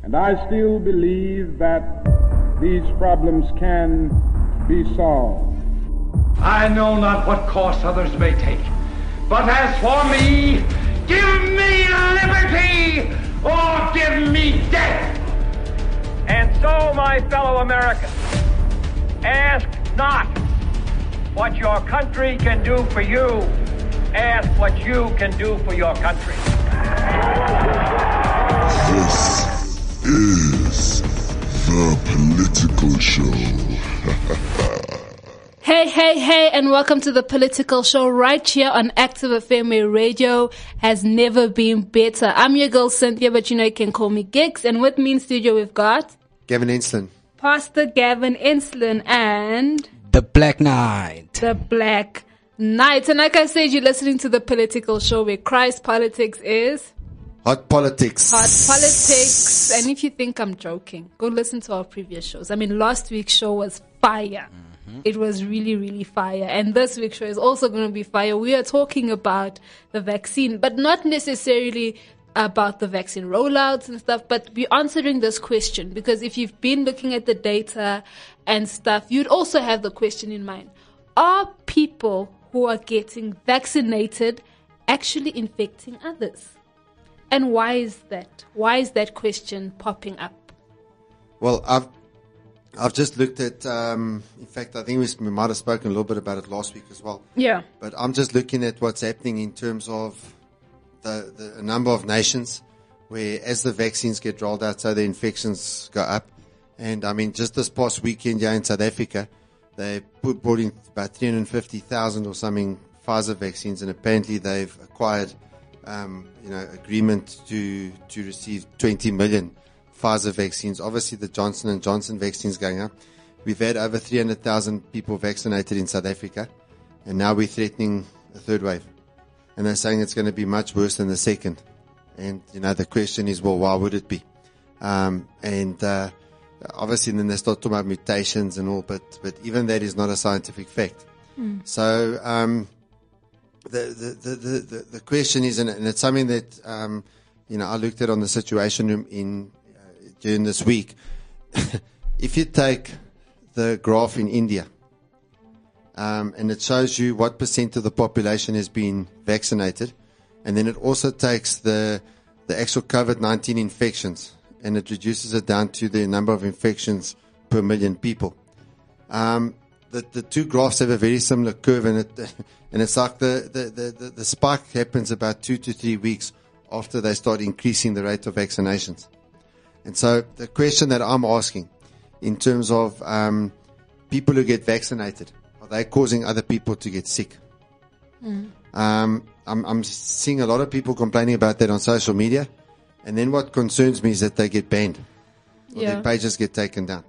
And I still believe that these problems can be solved. I know not what course others may take, but as for me, give me liberty or give me death. And so, my fellow Americans, ask not what your country can do for you. Ask what you can do for your country. This is The Political Show. Hey, and welcome to The Political Show right here on Active FM, where radio has never been better. I'm your girl Cynthia, but you know you can call me Gigs. And with me in studio we've got Gavin Ensslin, Pastor Gavin Ensslin, and The Black Knight. The Black Knight. And like I said, you're listening to The Political Show, where Christ politics is Hot Politics. Hot Politics. And if you think I'm joking, go listen to our previous shows. I mean, last week's show was fire. It was really, really fire. And this week's show is also going to be fire. We are talking about the vaccine, but not necessarily about the vaccine rollouts and stuff, but we're answering this question because if you've been looking at the data and stuff, you'd also have the question in mind. Are people who are getting vaccinated actually infecting others? And why is that? Why is that question popping up? Well, I've just looked at, in fact, I think we might have spoken a little bit about it last week as well. Yeah. But I'm just looking at what's happening in terms of the number of nations where as the vaccines get rolled out, so the infections go up. And I mean, just this past weekend here in South Africa, they brought in about 350,000 or something Pfizer vaccines, and apparently they've acquired, agreement to receive 20 million Pfizer vaccines. Obviously, the Johnson & Johnson vaccines going up. We've had over 300,000 people vaccinated in South Africa, and now we're threatening a third wave. And they're saying it's going to be much worse than the second. And, the question is, well, why would it be? Obviously then they start talking about mutations and all, but even that is not a scientific fact. So, the question is, and it's something that, I looked at on the Situation Room during this week. If you take the graph in India, and it shows you what % of the population has been vaccinated, and then it also takes the actual COVID-19 infections, and it reduces it down to the number of infections per million people. The two graphs have a very similar curve, and it's like the spike happens about 2 to 3 weeks after they start increasing the rate of vaccinations. And so the question that I'm asking in terms of people who get vaccinated, are they causing other people to get sick? I'm seeing a lot of people complaining about that on social media. And then what concerns me is that they get banned. Or their pages get taken down.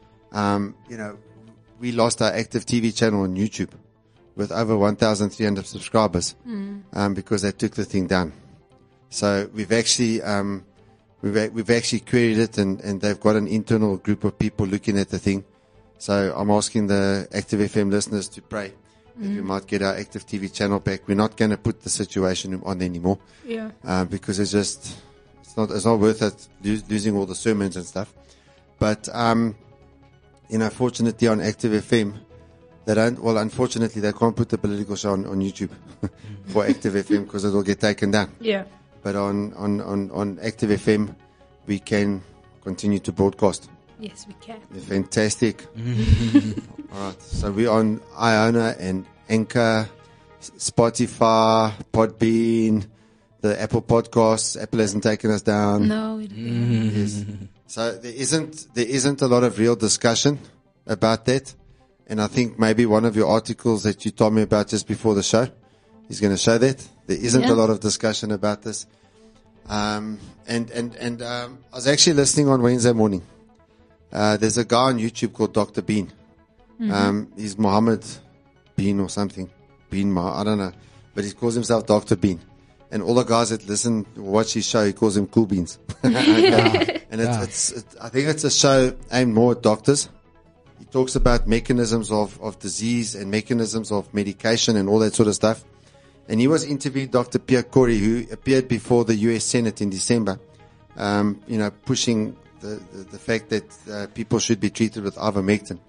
We lost our active TV channel on YouTube with over 1,300 subscribers because they took the thing down. So we've actually queried it, and they've got an internal group of people looking at the thing. So I'm asking the Active FM listeners to pray that we might get our active TV channel back. We're not going to put the Situation Room on anymore. Because it's not worth it losing all the sermons and stuff. But, fortunately on Active FM, unfortunately they can't put the political show on YouTube for Active FM because it'll get taken down. Yeah. But on Active FM, we can continue to broadcast. Yes, we can. Fantastic. All right. So we're on Iona and Anchor, Spotify, Podbean, the Apple Podcasts. Apple hasn't taken us down. No, it didn't. Yes. So there isn't a lot of real discussion about that. And I think maybe one of your articles that you told me about just before the show is going to show that. There isn't a lot of discussion about this. I was actually listening on Wednesday morning. There's a guy on YouTube called Dr. Bean. He's Mohammed Bean or something. I don't know. But he calls himself Dr. Bean. And all the guys that watch his show, he calls them Cool Beans. And I think it's a show aimed more at doctors. He talks about mechanisms of disease and mechanisms of medication and all that sort of stuff. And he was interviewing Dr. Pierre Corey, who appeared before the US Senate in December, pushing the fact that people should be treated with ivermectin.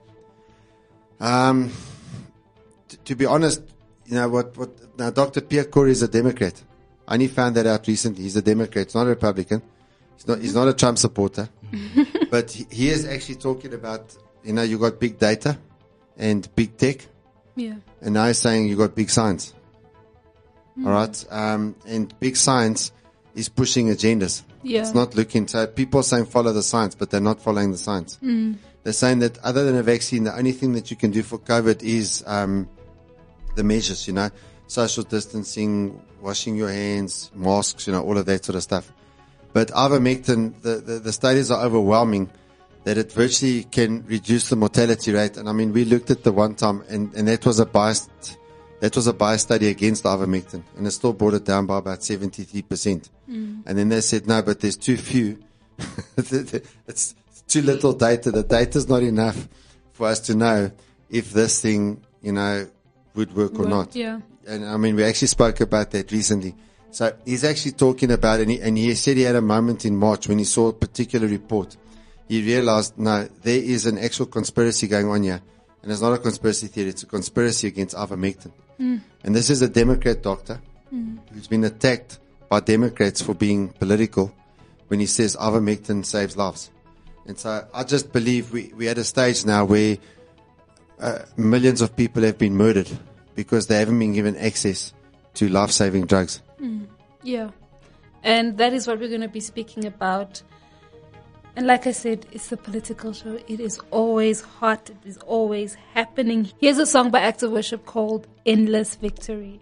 To be honest, you know now Dr. Pierre Corey is a Democrat. I only found that out recently. He's a Democrat. He's not a Republican. He's not a Trump supporter. But he is actually talking about, you know, you got big data and big tech. Yeah. And now he's saying you got big science. All right. And big science is pushing agendas. Yeah. It's not looking, so people are saying follow the science, but they're not following the science. They're saying that other than a vaccine, the only thing that you can do for COVID is, the measures, you know, social distancing, washing your hands, masks, you know, all of that sort of stuff. But ivermectin, the studies are overwhelming that it virtually can reduce the mortality rate. And I mean, we looked at the one time and that was a biased study against ivermectin, and it still brought it down by about 73%. And then they said, no, but there's too few. It's too little data. The data's not enough for us to know if this thing, you know, would work or not. Yeah. And I mean, we actually spoke about that recently. So he's actually talking about, and he said he had a moment in March when he saw a particular report. He realized, no, there is an actual conspiracy going on here. And it's not a conspiracy theory, it's a conspiracy against ivermectin. And this is a Democrat doctor who's been attacked by Democrats for being political when he says ivermectin saves lives. And so I just believe we're at a stage now where millions of people have been murdered because they haven't been given access to life-saving drugs. Yeah. And that is what we're going to be speaking about. And like I said, it's a political show. It is always hot. It is always happening. Here's a song by Acts of Worship called Endless Victory.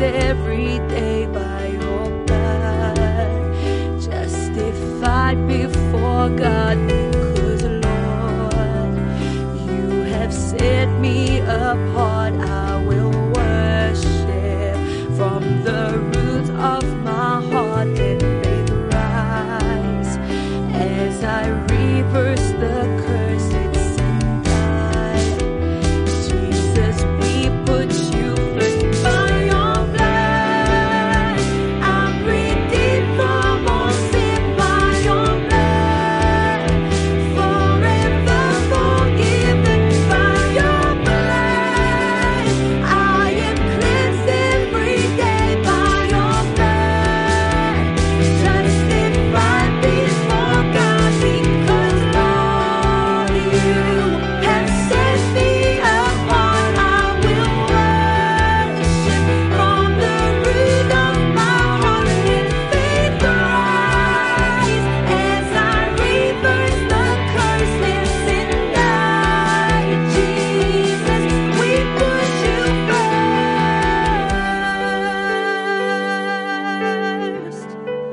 every day by your blood, justified before God, because Lord, you have set me apart. I will worship from the root of my heart. Let faith rise as I reverse the curse. It's in God. Jesus, we put you first. By your blood, I'm redeemed from all sin. By your blood, forever forgiven. By your blood, I am cleansed every day. By your blood, justified before God, because Lord, you have set me apart. I will worship from the root of my heart. Let faith rise as I reverse the curse. Lives in God, Jesus, we put you first.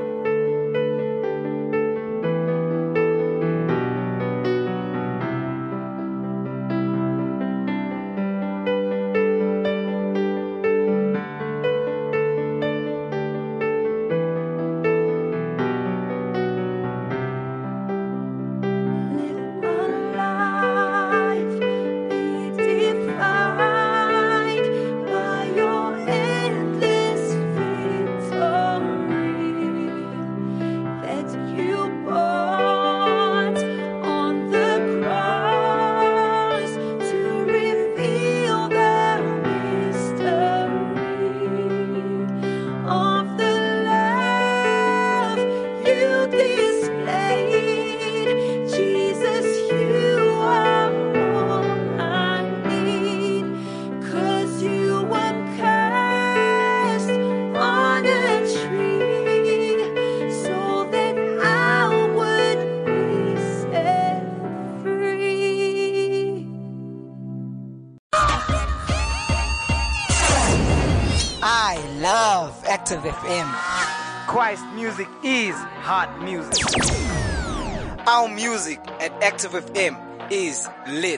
Let my life be defined by your endless victory that you bought on the cross to reveal the mystery of the love you displayed. Jesus, you are all I need, 'cause you were cursed on a tree so that I would be set free. I love Active FM. Christ music is hot music. Our music at Active FM is lit.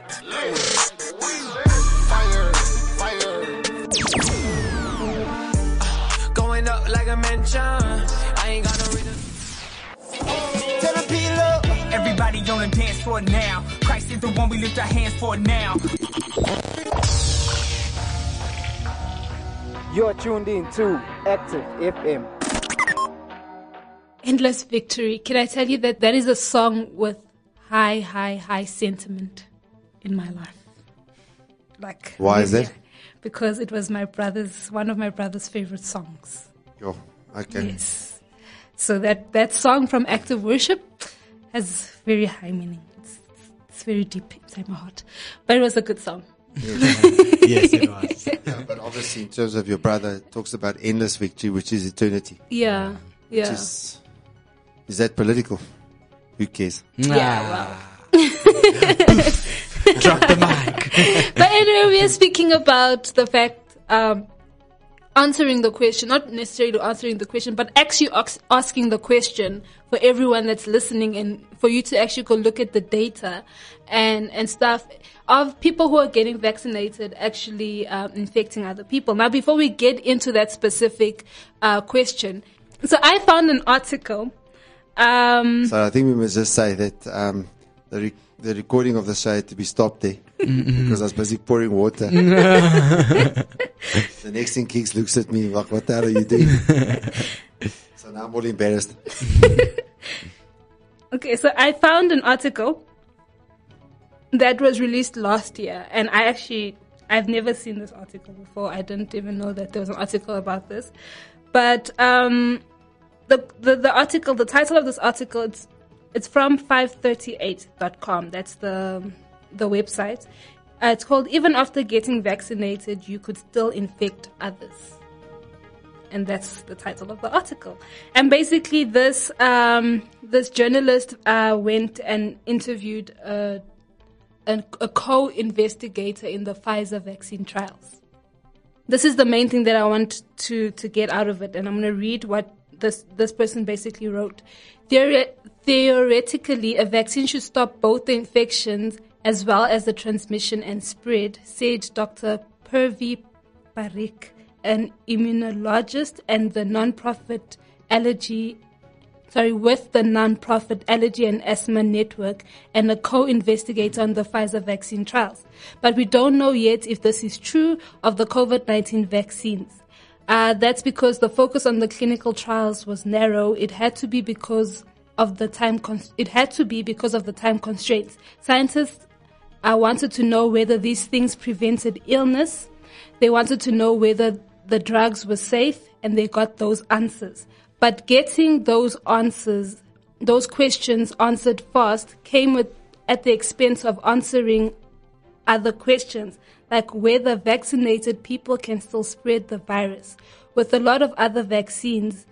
Going up like a mansion. I ain't got no reason. Tell them P love. Everybody on the dance floor now. Christ is the one we lift our hands for now. You're tuned in to Active FM. Endless Victory. Can I tell you that that is a song with high sentiment in my life? Like, Why is that? Because it was one of my brother's favorite songs. Yo, okay. Yes. So that song from Active Worship has very high meaning. It's very deep inside my heart. But it was a good song. Yes, it was. Yeah, but obviously, in terms of your brother, it talks about endless victory, which is eternity. Yeah. Which is that political? Who cares? Yeah, well. Drop the mic. But anyway, we are speaking about the fact, answering the question, not necessarily answering the question, but actually asking the question for everyone that's listening and for you to actually go look at the data and stuff of people who are getting vaccinated actually infecting other people. Now, before we get into that specific question, so I found an article. So I think we must just say that the recording of the show had to be stopped there because I was busy pouring water. The next thing Kicks looks at me like, what the hell are you doing? So now I'm all embarrassed. Okay, so I found an article that was released last year, and I've never seen this article before. I didn't even know that there was an article about this. But the article, the title of this article, it's from 538.com. That's the website. It's called "Even After Getting Vaccinated, You Could Still Infect Others," and that's the title of the article. And basically, this journalist went and interviewed a co-investigator in the Pfizer vaccine trials. this is the main thing that I want to get out of it, and I'm going to read what this person basically wrote. Theoretically, a vaccine should stop both the infections as well as the transmission and spread, said Dr. Purvi Parikh, an immunologist and the non-profit with the non-profit Allergy and Asthma Network and a co-investigator on the Pfizer vaccine trials. But we don't know yet if this is true of the COVID-19 vaccines. That's because the focus on the clinical trials was narrow. It had to be because of the time constraints. Scientists wanted to know whether these things prevented illness. They wanted to know whether the drugs were safe, and they got those answers. But getting those questions answered fast came at the expense of answering other questions, like whether vaccinated people can still spread the virus. With a lot of other vaccines,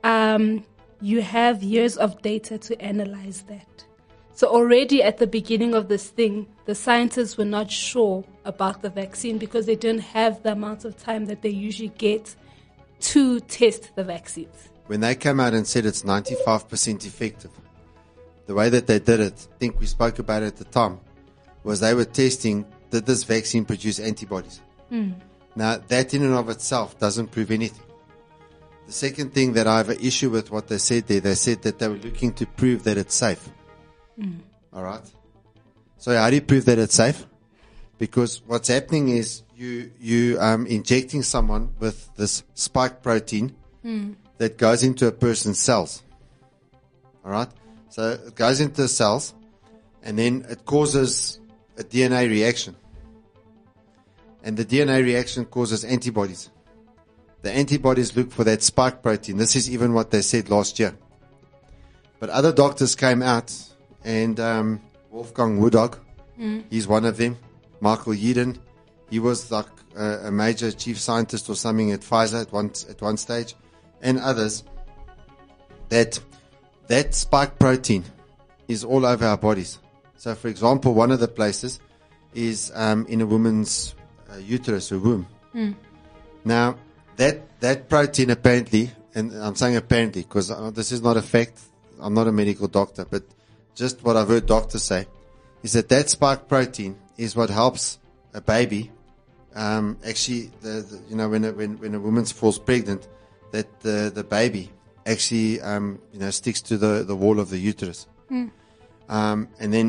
you have years of data to analyze that. So already at the beginning of this thing, the scientists were not sure about the vaccine because they didn't have the amount of time that they usually get to test the vaccines. When they came out and said it's 95% effective, the way that they did it, I think we spoke about it at the time, was they were testing, did this vaccine produce antibodies? Now, that in and of itself doesn't prove anything. The second thing that I have an issue with what they said there, they said that they were looking to prove that it's safe. All right. So how do you prove that it's safe? Because what's happening is you injecting someone with this spike protein that goes into a person's cells. All right. So it goes into the cells, and then it causes a DNA reaction. And the DNA reaction causes antibodies. The antibodies look for that spike protein. This is even what they said last year. But other doctors came out, and Wolfgang Woodog, he's one of them. Michael Yeadon, he was like a major chief scientist or something at Pfizer at one stage, and others, that spike protein is all over our bodies. So, for example, one of the places is in a woman's uterus or womb. Now, that protein apparently, and I'm saying apparently because this is not a fact, I'm not a medical doctor, but just what I've heard doctors say, is that spike protein is what helps a baby. Actually, when a woman falls pregnant, that the baby actually sticks to the wall of the uterus. And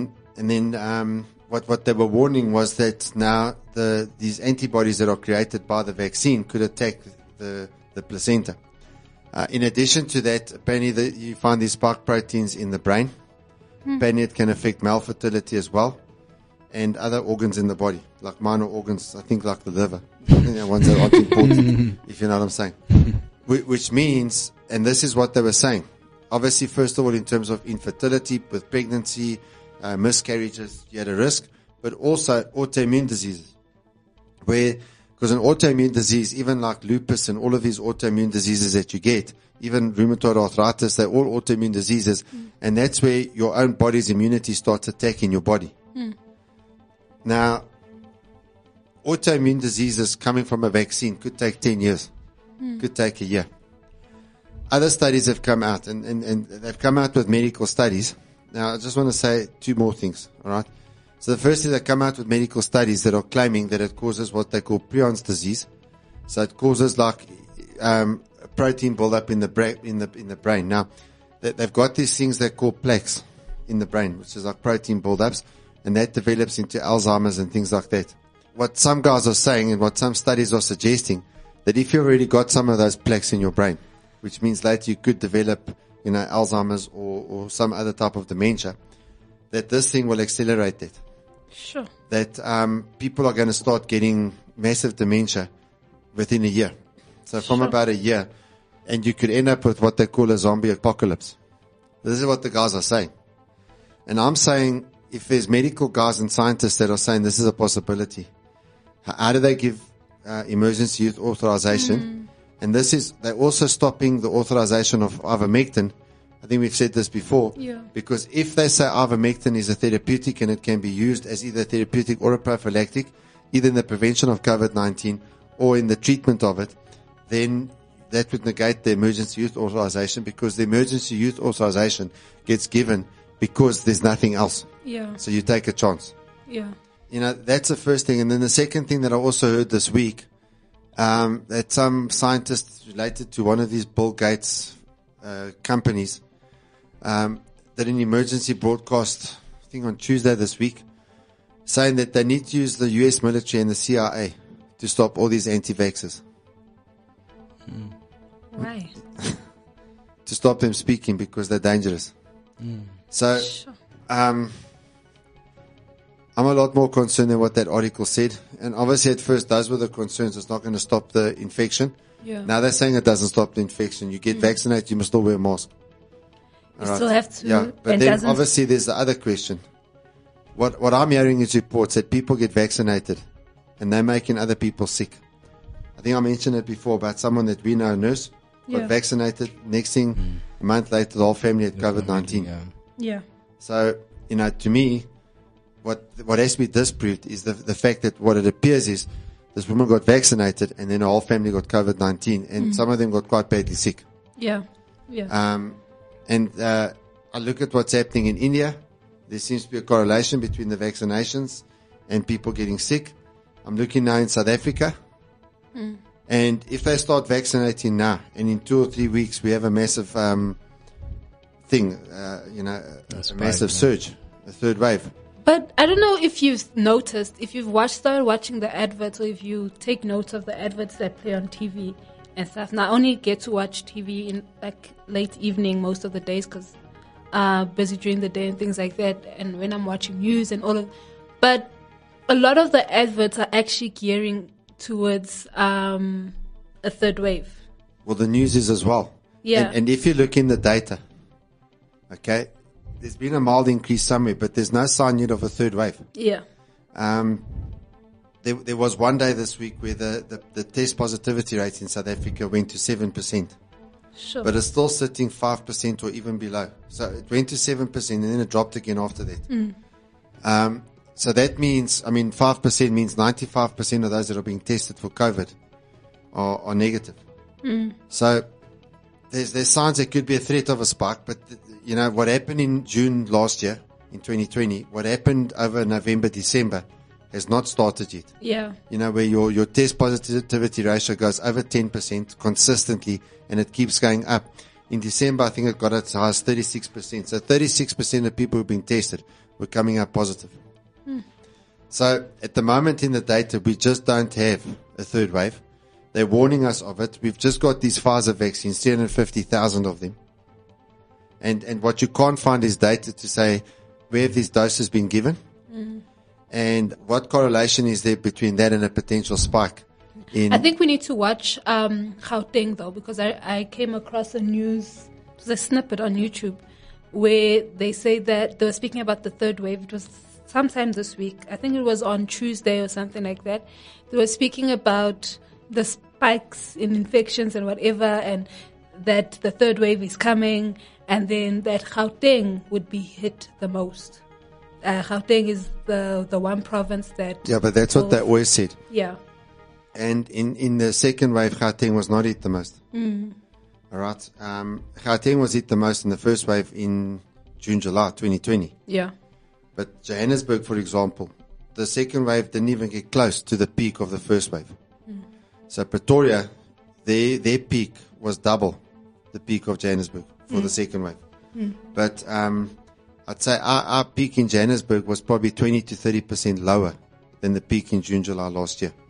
then what they were warning was that now these antibodies that are created by the vaccine could attack the placenta. In addition to that, apparently you find these spike proteins in the brain. Apparently it can affect male fertility as well, and other organs in the body, like minor organs, I think like the liver, ones that aren't important, if you know what I'm saying. Which means, and this is what they were saying, obviously, first of all, in terms of infertility with pregnancy, miscarriages, you had a risk, but also autoimmune diseases. Because an autoimmune disease, even like lupus and all of these autoimmune diseases that you get, even rheumatoid arthritis, they're all autoimmune diseases. And that's where your own body's immunity starts attacking your body. Now, autoimmune diseases coming from a vaccine could take 10 years, could take a year. Other studies have come out, and they've come out with medical studies. Now, I just want to say two more things, all right? So the first is they come out with medical studies that are claiming that it causes what they call Prion's disease. So it causes like protein buildup in the brain. Now, they've got these things they call plaques in the brain, which is like protein buildups, and that develops into Alzheimer's and things like that. What some guys are saying and what some studies are suggesting, that if you've already got some of those plaques in your brain, which means later you could develop, Alzheimer's or some other type of dementia, that this thing will accelerate that. Sure. That people are going to start getting massive dementia within a year. So from about a year, and you could end up with what they call a zombie apocalypse. This is what the guys are saying. And I'm saying, if there's medical guys and scientists that are saying this is a possibility, how do they give emergency use authorization? And they're also stopping the authorization of ivermectin. I think we've said this before. Yeah. Because if they say ivermectin is a therapeutic and it can be used as either therapeutic or a prophylactic, either in the prevention of COVID-19 or in the treatment of it, then that would negate the emergency use authorization, because the emergency use authorization gets given because there's nothing else. Yeah. So you take a chance. Yeah. That's the first thing. And then the second thing that I also heard this week, that some scientists related to one of these Bill Gates companies did an emergency broadcast, I think on Tuesday this week, saying that they need to use the US military and the CIA to stop all these anti-vaxxers. Why? To stop them speaking, because they're dangerous. So, I'm a lot more concerned than what that article said. And obviously at first those were the concerns. It's not going to stop the infection. Yeah. Now they're saying it doesn't stop the infection. You get vaccinated, you must still wear a mask. You still have to. Yeah, but and then doesn't- obviously there's the other question. What I'm hearing is reports that people get vaccinated and they're making other people sick. I think I mentioned it before about someone that we know, a nurse, got vaccinated. Next thing, a month later, the whole family had COVID-19. Yeah. So, to me, what has to be disproved is the fact that what it appears is this woman got vaccinated and then her whole family got COVID-19, and some of them got quite badly sick. Yeah. Yeah. I look at what's happening in India. There seems to be a correlation between the vaccinations and people getting sick. I'm looking now in South Africa. And if they start vaccinating now, and in 2 or 3 weeks we have a massive thing, a massive surge, a third wave. But I don't know if you've noticed, if you've started watching the adverts, or if you take note of the adverts that play on TV and stuff. Now, I only get to watch TV in like late evening most of the days because busy during the day and things like that. And when I'm watching news and all of, but a lot of the adverts are actually gearing towards a third wave. Well, the news is as well. Yeah. And if you look in the data, okay, there's been a mild increase somewhere, but there's no sign yet of a third wave. Yeah. There was one day this week where the test positivity rate in South Africa went to 7%. Sure. But it's still sitting 5% or even below. So it went to 7% and then it dropped again after that. So that means, 5% means 95% of those that are being tested for COVID are negative. So there's signs there could be a threat of a spike, but what happened in June last year, in 2020, what happened over November, December has not started yet. Yeah. Where your test positivity ratio goes over 10% consistently and it keeps going up. In December, I think it got as high as 36%. So 36% of people who've been tested were coming up positive. So at the moment in the data, we just don't have a third wave. They're warning us of it. We've just got these Pfizer vaccines, 350,000 of them. And what you can't find is data to say where have these doses been given and what correlation is there between that and a potential spike. I think we need to watch Gauteng though, because I came across a snippet on YouTube where they say that they were speaking about the third wave. It was sometime this week. I think it was on Tuesday or something like that. They were speaking about the spikes in infections and whatever, and that the third wave is coming, and then that Gauteng would be hit the most. Gauteng is the one province that... Yeah, but that's what they always said. Yeah. And in the second wave, Gauteng was not hit the most. All right. Gauteng was hit the most in the first wave in June, July 2020. Yeah. But Johannesburg, for example, the second wave didn't even get close to the peak of the first wave. So Pretoria, their peak was double the peak of Johannesburg for the second wave. But I'd say our peak in Johannesburg was probably 20 to 30% lower than the peak in June, July last year.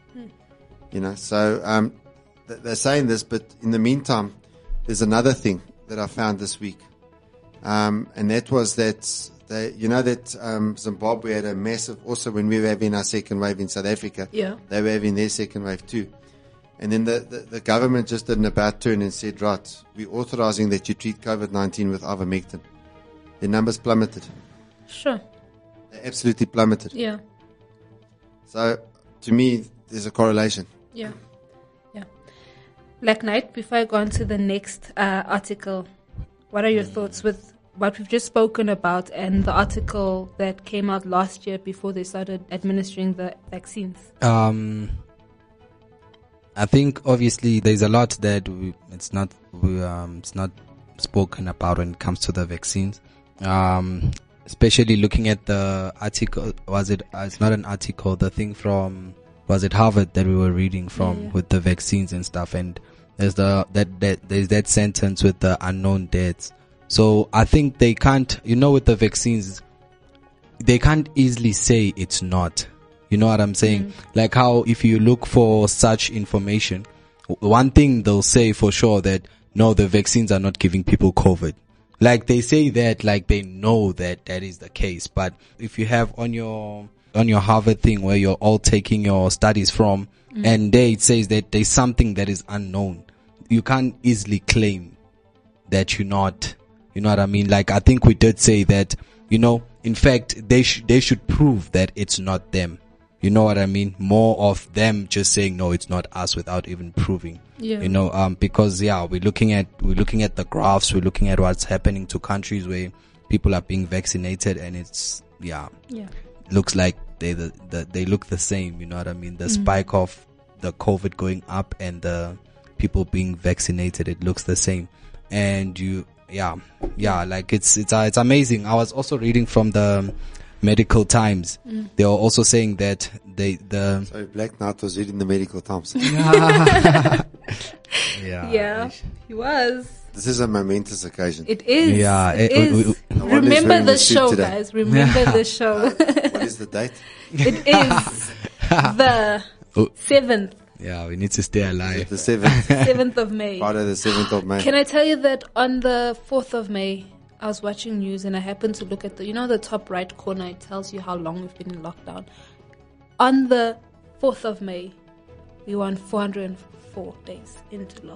So they're saying this, but in the meantime, there's another thing that I found this week. And that was that Zimbabwe had a massive, also when we were having our second wave in South Africa, they were having their second wave too. And then the government just did an about turn and said, right, we're authorizing that you treat COVID-19 with ivermectin. Their numbers plummeted. Sure. They absolutely plummeted. Yeah. So to me, there's a correlation. Yeah. Black Knight, before I go on to the next article, what are your thoughts with what we've just spoken about and the article that came out last year before they started administering the vaccines? I think obviously there's a lot that it's not spoken about when it comes to the vaccines. Especially looking at the article, it's not an article, the thing from, was it Harvard that we were reading from with the vaccines and stuff, and there's there's that sentence with the unknown deaths. So I think they can't, with the vaccines, they can't easily say it's not. You know what I'm saying? Like how if you look for such information, one thing they'll say for sure that no, the vaccines are not giving people COVID. Like they say that, like they know that that is the case. But if you have on your Harvard thing where you're all taking your studies from, and there it says that there's something that is unknown, you can't easily claim that you're not. You know what I mean? Like I think we did say that, in fact they should prove that it's not them. You know what I mean? More of them just saying no, it's not us without even proving. Yeah. Because we're looking at the graphs, we're looking at what's happening to countries where people are being vaccinated, and it's looks like they look the same. You know what I mean? The spike of the COVID going up and the people being vaccinated, it looks the same. And like it's amazing. I was also reading from the Medical Times. They were also saying that Sorry, Black Knight was reading the Medical Times. Yeah, he was. This is a momentous occasion. It is. Yeah, it is. Remember the show, guys. Remember the show. What is the date? It is the 7th. Yeah, we need to stay alive. The 7th. 7th of May. Friday the 7th of May. Can I tell you that on the 4th of May, I was watching news and I happened to look at the top right corner. It tells you how long we've been in lockdown. On the 4th of May, we were on 404 days into lockdown.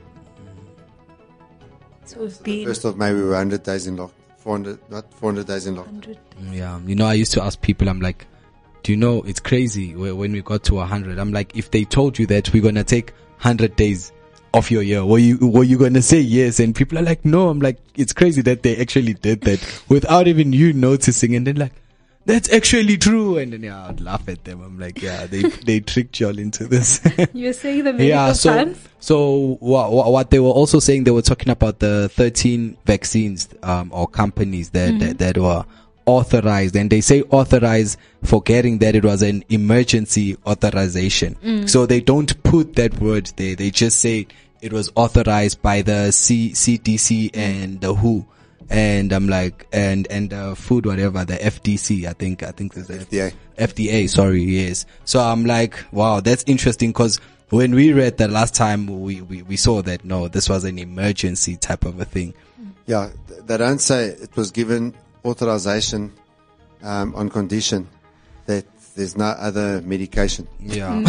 So we've been... 1st of May, we were 100 days in lockdown. 400 days in lockdown. Yeah, I used to ask people, I'm like, do you know, it's crazy when we got to 100. I'm like, if they told you that we're going to take 100 days of your year, were you going to say yes? And people are like, no. I'm like, it's crazy that they actually did that without even you noticing. And then like, that's actually true. And then I'd laugh at them. I'm like, they tricked y'all into this. You were saying the medical science? So what they were also saying, they were talking about the 13 vaccines, or companies that were authorized, and they say authorized forgetting that it was an emergency authorization. So they don't put that word there. They just say it was authorized by the CDC and the WHO. And I'm like, and the food, whatever, the FDC, I think there's the FDA, sorry, yes. So I'm like, wow, that's interesting, because when we read the last time, we saw that, no, this was an emergency type of a thing. Yeah, they don't say it was given authorization on condition that there's no other medication. Yeah.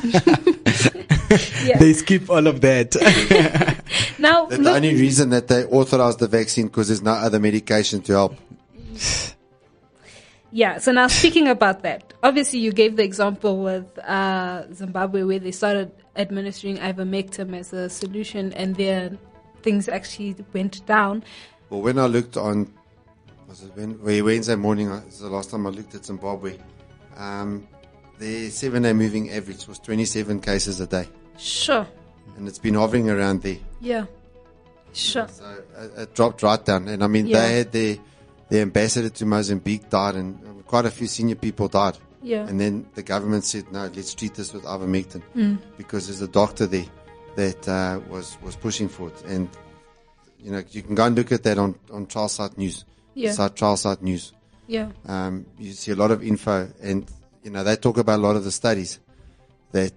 They skip all of that. Now, the only reason that they authorized the vaccine because there's no other medication to help. Yeah, so now speaking about that, obviously you gave the example with Zimbabwe where they started administering ivermectin as a solution, and then things actually went down. Well, when I looked on, Wednesday morning, is the last time I looked at Zimbabwe, the 7-day moving average was 27 cases a day. Sure. And it's been hovering around there. Yeah. Sure. So it dropped right down. And I mean, they had the ambassador to Mozambique died, and quite a few senior people died. Yeah. And then the government said, no, let's treat this with ivermectin because there's a doctor there that was pushing for it. And, you can go and look at that on Trial Site News. Yeah. Trial Site News. Yeah. You see a lot of info, and, they talk about a lot of the studies that,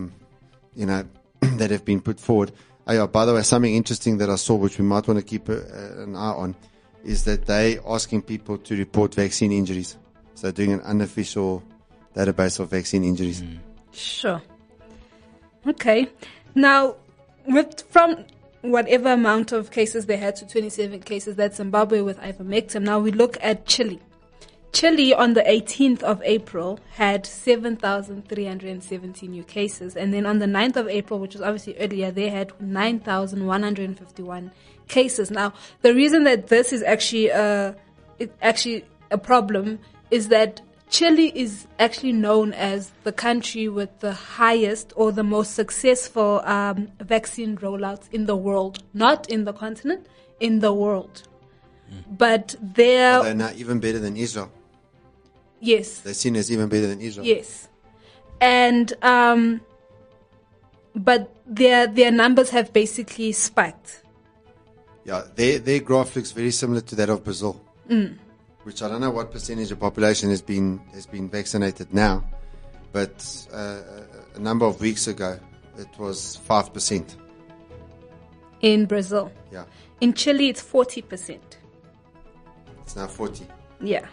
that have been put forward. Oh, yeah, by the way, something interesting that I saw, which we might want to keep an eye on, is that they asking people to report vaccine injuries. So doing an unofficial database of vaccine injuries. Sure. Okay. Now, from whatever amount of cases they had to 27 cases, that's Zimbabwe with ivermectin. Now we look at Chile. Chile on the 18th of April had 7,370 new cases. And then on the 9th of April, which was obviously earlier, they had 9,151 cases. Now, the reason that this is actually a problem is that Chile is actually known as the country with the highest or the most successful vaccine rollouts in the world. Not in the continent, in the world. But They're not even better than Israel. Yes. They're seen as even better than Israel. Yes. And but their numbers have basically spiked. Yeah, their graph looks very similar to that of Brazil. Which I don't know what percentage of population has been vaccinated now, but a number of weeks ago it was 5%. In Brazil. Yeah. In Chile it's 40%. It's now 40. Yeah.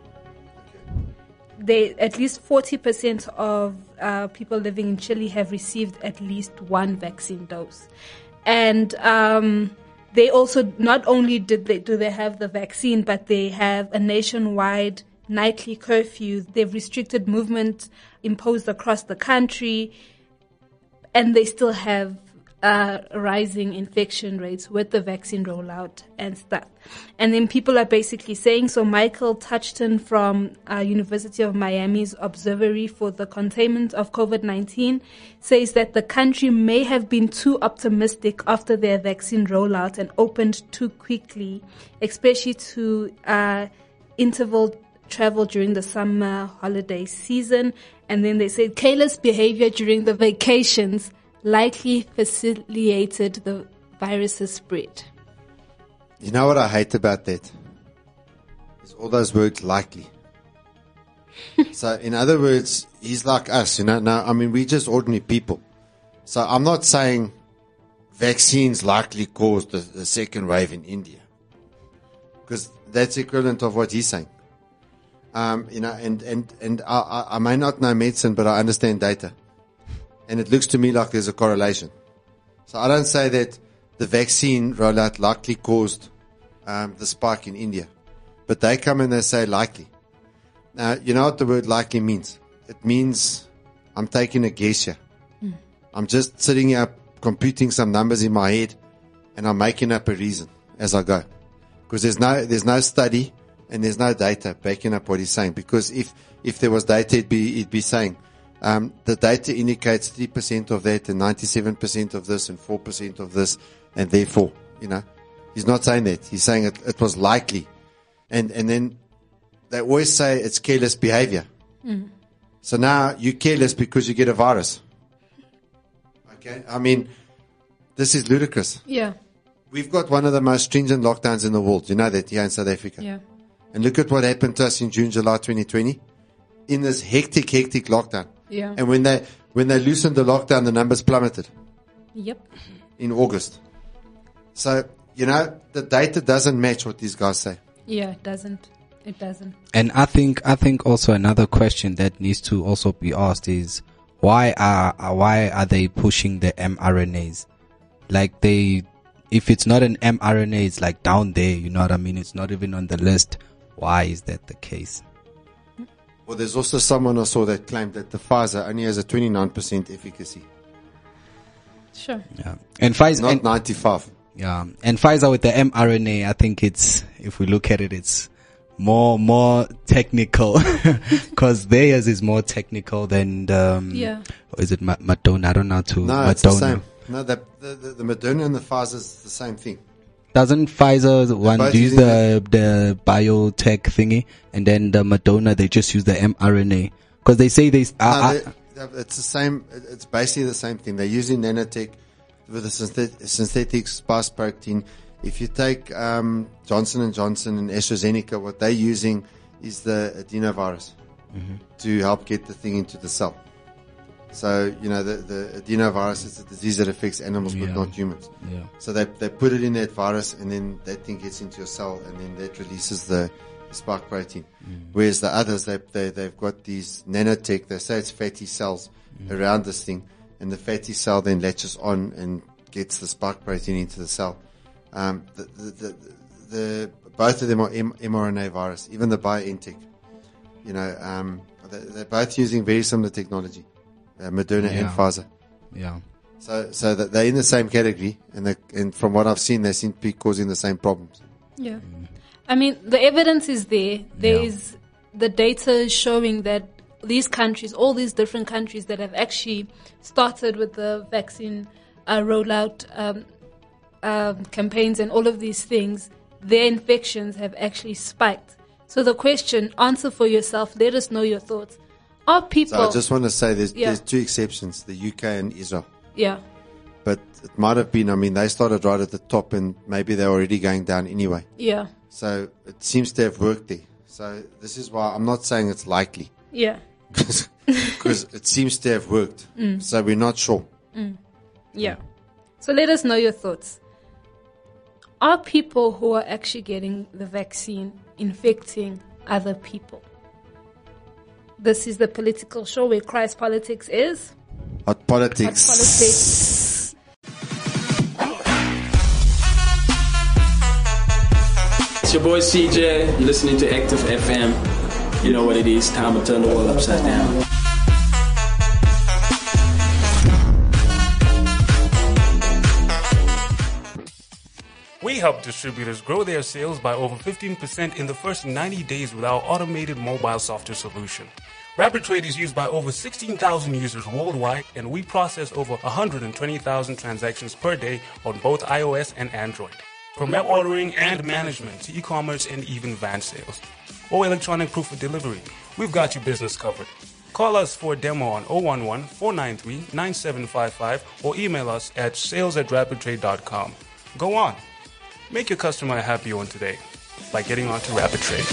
They at least 40% of people living in Chile have received at least one vaccine dose, and they also not only do they have the vaccine, but they have a nationwide nightly curfew. They've restricted movement imposed across the country, and they still have rising infection rates with the vaccine rollout and stuff. And then people are basically saying, so Michael Touchton from University of Miami's Observatory for the Containment of COVID-19 says that the country may have been too optimistic after their vaccine rollout and opened too quickly, especially to interval travel during the summer holiday season. And then they said careless behavior during the vacations likely facilitated the virus's spread. You know what I hate about that? Is all those words likely. So in other words, he's like us, you know. Now, I mean, we're just ordinary people. So I'm not saying vaccines likely caused the second wave in India, because that's equivalent of what he's saying. You know, and I may not know medicine, but I understand data. And it looks to me like there's a correlation. So I don't say that the vaccine rollout likely caused the spike in India. But they come and they say likely. Now, you know what the word likely means? It means I'm taking a guess here. I'm just sitting here computing some numbers in my head, and I'm making up a reason as I go. Because there's no study and there's no data backing up what he's saying. Because if there was data, it'd be saying, the data indicates 3% of that and 97% of this and 4% of this, and therefore, you know, he's not saying that. He's saying it was likely. And then they always say it's careless behavior. So now you're careless because you get a virus. Okay? I mean, this is ludicrous. Yeah. We've got one of the most stringent lockdowns in the world. You know that here in South Africa. Yeah. And look at what happened to us in June, July 2020. In this hectic lockdown. Yeah. And when they loosened the lockdown, the numbers plummeted. Yep. In August. So, you know, the data doesn't match what these guys say. Yeah, it doesn't. It doesn't. And I think also another question that needs to also be asked is why are they pushing the mRNAs? Like if it's not an mRNA, it's like down there, you know what I mean? It's not even on the list. Why is that the case? Well, there's also someone I saw that claimed that the Pfizer only has a 29% efficacy. Sure. Yeah. And Pfizer, not 95. Yeah. And Pfizer with the mRNA, I think if we look at it, it's more technical because theirs is more technical than is it Moderna? I don't know No, Moderna. It's the same. No, the Moderna and the Pfizer is the same thing. Doesn't Pfizer use the biotech thingy, and then the Moderna they just use the mRNA because they say it's the same. It's basically the same thing. They're using nanotech with a synthetic spice protein. If you take Johnson & Johnson and AstraZeneca, what they're using is the adenovirus to help get the thing into the cell. So, you know, the adenovirus is a disease that affects animals but not humans. Yeah. So they put it in that virus, and then that thing gets into your cell, and then that releases the spike protein. Whereas the others, they've got these nanotech, they say it's fatty cells around this thing, and the fatty cell then latches on and gets the spike protein into the cell. Both of them are mRNA virus, even the BioNTech. You know, they're both using very similar technology, Moderna and Pfizer. Yeah. So that they're in the same category, and from what I've seen, they seem to be causing the same problems. Yeah. I mean, the evidence is there. There is the data is showing that these countries, all these different countries that have actually started with the vaccine rollout campaigns and all of these things, their infections have actually spiked. So the question, answer for yourself, let us know your thoughts. Are people... So I just want to say there's two exceptions, the UK and Israel. Yeah. But it might have been, I mean, they started right at the top and maybe they're already going down anyway. Yeah. So it seems to have worked there. So this is why I'm not saying it's likely. Yeah. Because it seems to have worked. So we're not sure. Yeah. So let us know your thoughts. Are people who are actually getting the vaccine infecting other people? This is the political show where Christ Politics is. Hot politics. Hot politics. It's your boy CJ. You're listening to Active FM. You know what it is. Time to turn the world upside down. We help distributors grow their sales by over 15% in the first 90 days with our automated mobile software solution. RapidTrade is used by over 16,000 users worldwide, and we process over 120,000 transactions per day on both iOS and Android. From web ordering and management to e-commerce and even van sales or electronic proof of delivery, we've got your business covered. Call us for a demo on 011-493-9755 or email us at sales@rapidtrade.com. Go on. Make your customer a happy one today by getting onto RapidTrade.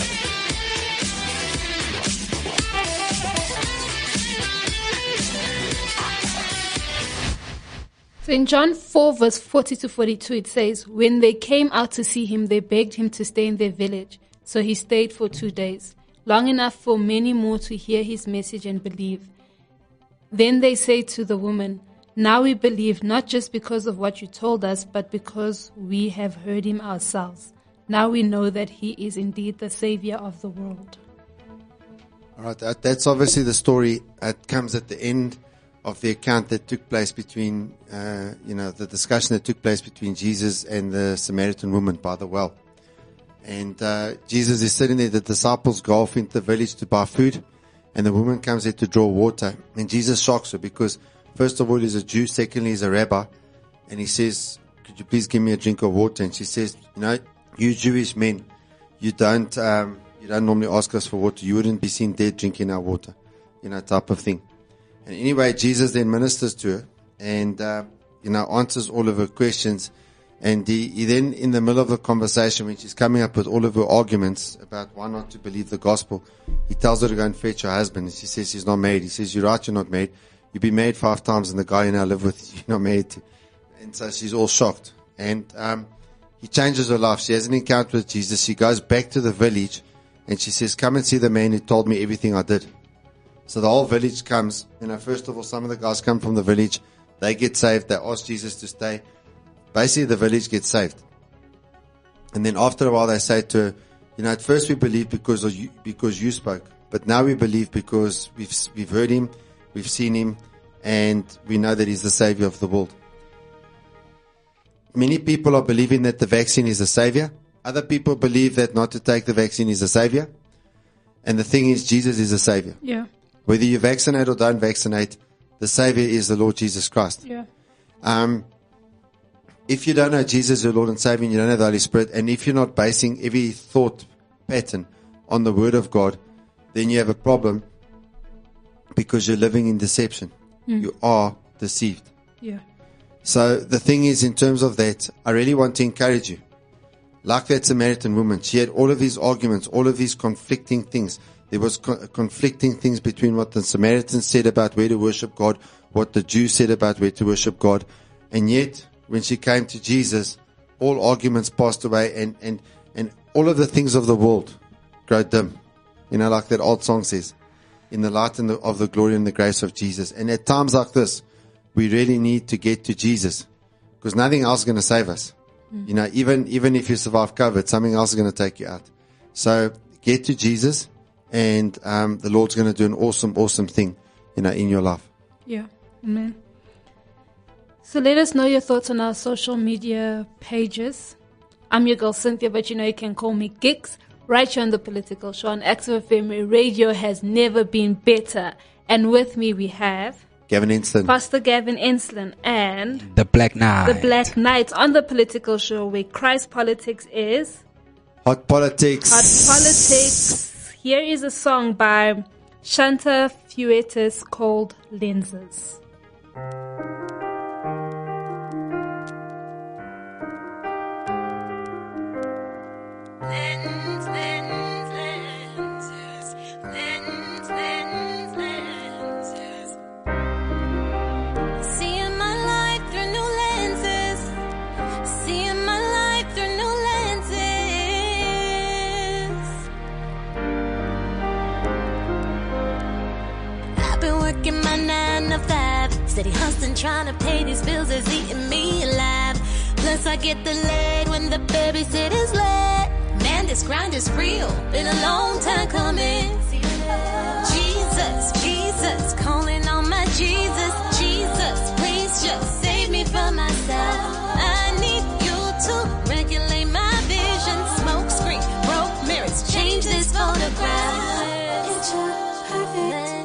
So in John 4 verse 40 to 42 it says, when they came out to see him, they begged him to stay in their village. So he stayed for 2 days, long enough for many more to hear his message and believe. Then they say to the woman, now we believe not just because of what you told us, but because we have heard him ourselves. Now we know that he is indeed the Savior of the world. All right, that's obviously the story. It comes at the end of the account that took place between, the discussion that took place between Jesus and the Samaritan woman by the well. And Jesus is sitting there. The disciples go off into the village to buy food, and the woman comes there to draw water. And Jesus shocks her because, first of all, he's a Jew. Secondly, he's a rabbi. And he says, could you please give me a drink of water? And she says, you Jewish men, you don't normally ask us for water. You wouldn't be seen dead drinking our water, type of thing. And anyway, Jesus then ministers to her and, answers all of her questions. And he then, in the middle of the conversation, when she's coming up with all of her arguments about why not to believe the gospel, he tells her to go and fetch her husband. And she says she's not married. He says, you're right, you're not married. You've been married 5 times, and the guy you now live with, you're not married to. And so she's all shocked. And he changes her life. She has an encounter with Jesus. She goes back to the village, and she says, come and see the man who told me everything I did. So the whole village comes. First of all, some of the guys come from the village. They get saved. They ask Jesus to stay. Basically, the village gets saved. And then after a while, they say to her, at first we believed because you spoke, but now we believe because we've heard him, we've seen him, and we know that he's the Savior of the world. Many people are believing that the vaccine is a savior. Other people believe that not to take the vaccine is a savior. And the thing is, Jesus is a savior. Yeah. Whether you vaccinate or don't vaccinate, the savior is the Lord Jesus Christ. Yeah. If you don't know Jesus, your Lord and Savior, and you don't have the Holy Spirit, and if you're not basing every thought pattern on the Word of God, then you have a problem because you're living in deception. You are deceived. Yeah. So the thing is, in terms of that, I really want to encourage you. Like that Samaritan woman, she had all of these arguments, all of these conflicting things. There was conflicting things between what the Samaritans said about where to worship God, what the Jews said about where to worship God. And yet, when she came to Jesus, all arguments passed away and all of the things of the world grow dim. Like that old song says, in the light of the glory and the grace of Jesus. And at times like this, we really need to get to Jesus because nothing else is going to save us. Even if you survive COVID, something else is going to take you out. So get to Jesus and the Lord's going to do an awesome, awesome thing, in your life. Yeah. Amen. So let us know your thoughts on our social media pages. I'm your girl Cynthia, but you can call me Gix. right here on the Political Show on Active FM. Radio has never been better. And with me we have Gavin Ensslin. Pastor Gavin Ensslin and The Black Knight. The Black Knight on the Political Show, where Christ politics is Hot politics. hot politics. Here is a song by Shanta Fuetis called Lenses. Seeing my life through new lenses. Seeing my life through new lenses. I've been working my 9 to 5. Steady hustling, trying to pay these bills is eating me alive. Plus I get the leg when the babysitter's late. Man, this grind is real. Been a long time coming. Jesus, Jesus, calling on my Jesus. Jesus, please just save me from myself. I need you to regulate my vision. Smoke screen, broke mirrors, change this photograph. Picture perfect.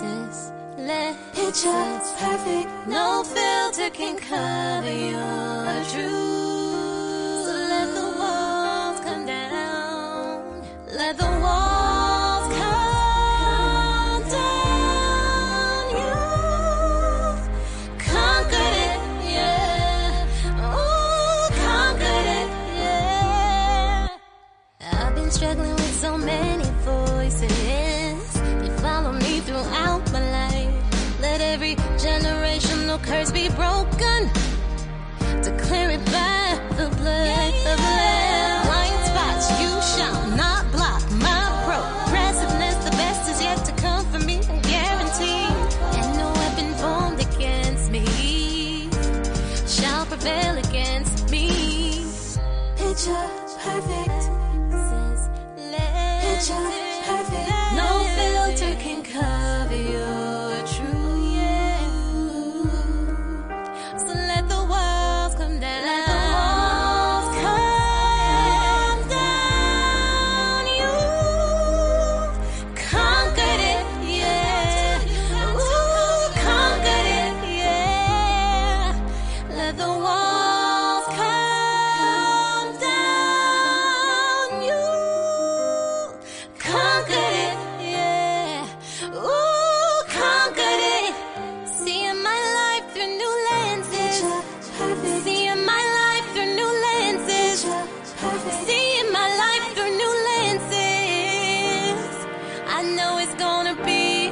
Picture perfect. No filter can cover your truth. So let the walls come down. Let the walls come down. You conquered it, yeah. Ooh, conquered it, yeah. I've been struggling with so many voices. They follow me throughout my life. Let every generational curse be broken. Declare it by the blood of the Lamb. Blind spots you shall not block my progressiveness. The best is yet to come for me, guaranteed. And no weapon formed against me shall prevail against me. Picture perfect. Picture perfect. No filter can cover your truth. So let the walls come down. Let the walls come down. You conquered it, yeah. Ooh, conquered it, yeah. Let the walls come down. You conquered it, yeah. Ooh, conquered it. Seeing my life through new lenses. Seeing my life through new lenses. Seeing my life through new lenses. I know it's gonna be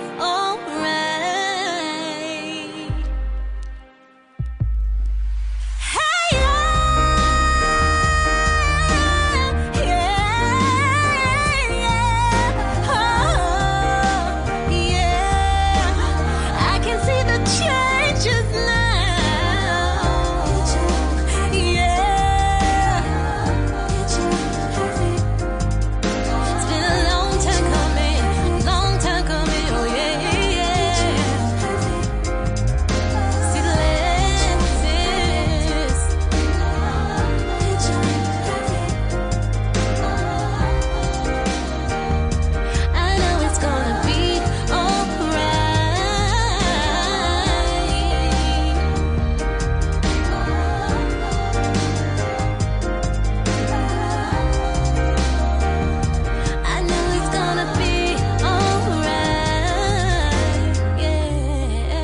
alright. Hey, I can see the changes now. Yeah. It's been a long time coming, oh yeah, yeah. See the lenses. I know it's gonna be alright. I know it's gonna be alright. Yeah.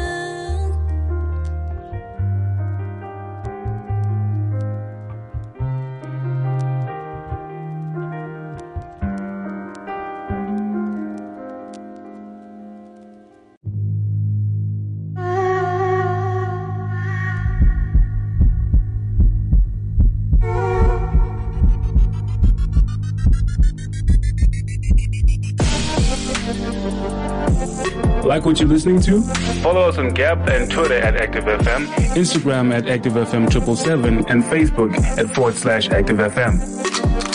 Like what you're listening to? Follow us on Gap and Twitter at ActiveFM, Instagram at ActiveFM777, and Facebook at /ActiveFM.